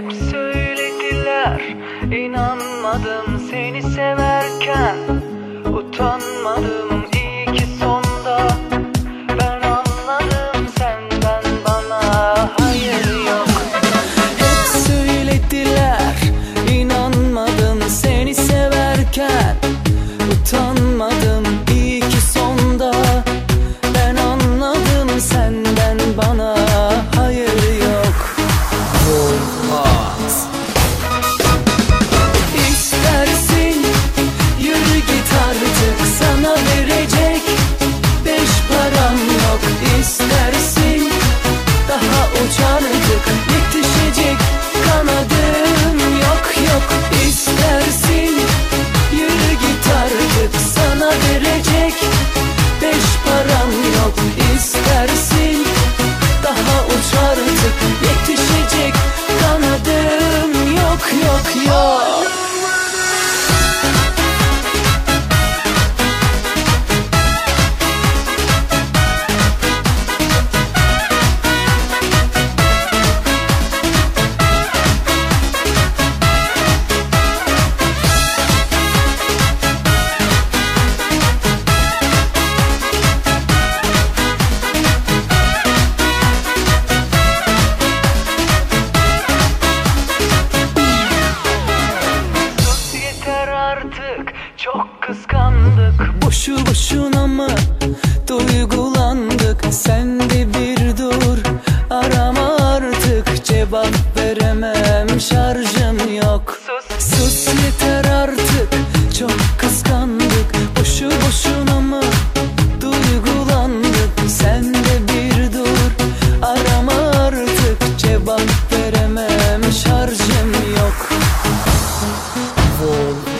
Hep söylediler, inanmadım seni severken. Utanmadım, iyi ki sonda ben anladım senden bana hayır yok. Hep söylediler, inanmadım seni severken. Utanmadım, iyi ki sonda ben anladım senden bana hayır yok. Olmaz. İstersin yürü git artık, sana verecek beş param yok. İstersin daha uçardık, yetişecek kanadım yok yok. İstersin yürü git artık, sana verecek beş param yok. İstersin daha uçardık, yetişecek kanadım yok yok yok. Artık çok kıskandık, boşu boşuna mı duygulandık? Sen de bir dur, arama artık, cevap veremem, şarjım yok. Sus yeter artık, çok kıskandık, boşu boşuna mı duygulandık? Sen de bir dur, arama artık, cevap veremem, şarjım yok.